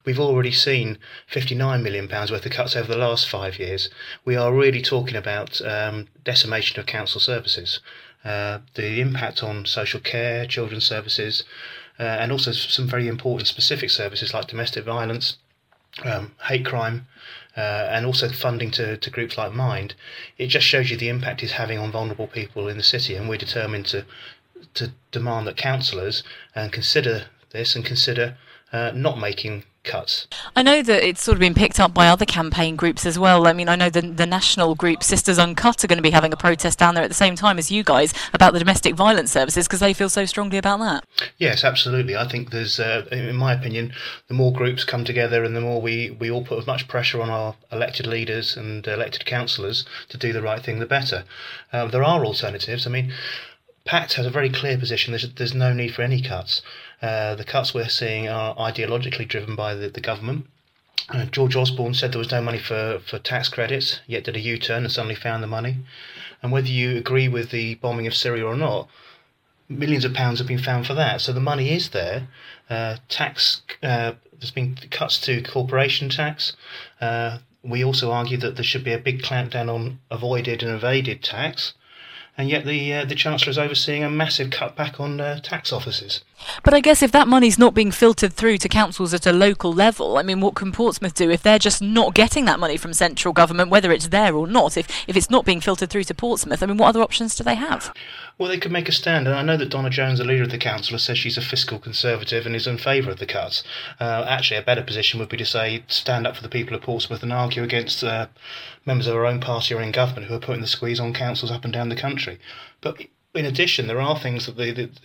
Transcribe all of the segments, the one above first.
We've already seen £59 million worth of cuts over the last 5 years. We are really talking about decimation of council services, the impact on social care, children's services, and also some very important specific services like domestic violence, hate crime, and also funding to groups like Mind. It just shows you the impact it's having on vulnerable people in the city, and we're determined to demand that councillors consider this and consider not making cuts. I know that it's sort of been picked up by other campaign groups as well. I mean, I know the national group Sisters Uncut are going to be having a protest down there at the same time as you guys about the domestic violence services because they feel so strongly about that. Yes, absolutely. I think there's, in my opinion, the more groups come together and the more we all put as much pressure on our elected leaders and elected councillors to do the right thing, the better. There are alternatives. I mean, PACT has a very clear position. There's no need for any cuts. The cuts we're seeing are ideologically driven by the government. George Osborne said there was no money for tax credits, yet did a U-turn and suddenly found the money. And whether you agree with the bombing of Syria or not, millions of pounds have been found for that. So the money is there. There's been cuts to corporation tax. We also argue that there should be a big clampdown on avoided and evaded tax. And yet the Chancellor is overseeing a massive cutback on tax offices. But I guess if that money's not being filtered through to councils at a local level, I mean, what can Portsmouth do if they're just not getting that money from central government, whether it's there or not? If it's not being filtered through to Portsmouth, I mean, what other options do they have? Well, they could make a stand, and I know that Donna Jones, the leader of the council, says she's a fiscal conservative and is in favour of the cuts. Actually, a better position would be to say, stand up for the people of Portsmouth and argue against members of her own party or in government who are putting the squeeze on councils up and down the country. But in addition, there are things that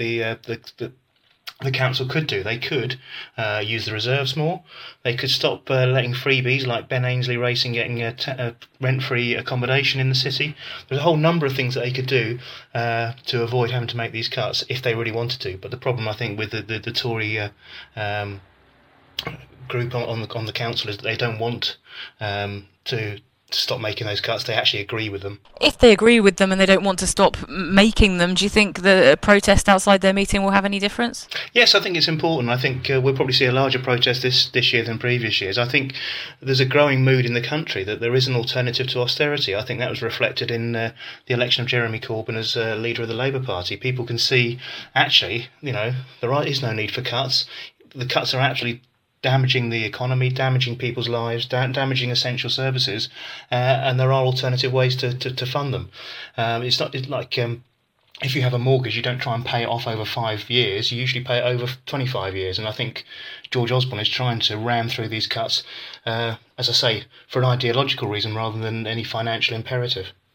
the council could do. They could use the reserves more. They could stop letting freebies like Ben Ainsley Racing getting rent-free accommodation in the city. There's a whole number of things that they could do to avoid having to make these cuts if they really wanted to. But the problem, I think, with the Tory group on the council is that they don't want to stop making those cuts. They actually agree with them. If they agree with them and they don't want to stop making them, do you think the protest outside their meeting will have any difference? Yes, I think it's important. I think we'll probably see a larger protest this year than previous years. I think there's a growing mood in the country that there is an alternative to austerity. I think that was reflected in the election of Jeremy Corbyn as leader of the Labour Party. People can see, actually, there is no need for cuts. The cuts are actually damaging the economy, damaging people's lives, damaging essential services, and there are alternative ways to fund them. It's like if you have a mortgage, you don't try and pay it off over 5 years, you usually pay it over 25 years, and I think George Osborne is trying to ram through these cuts, as I say, for an ideological reason rather than any financial imperative.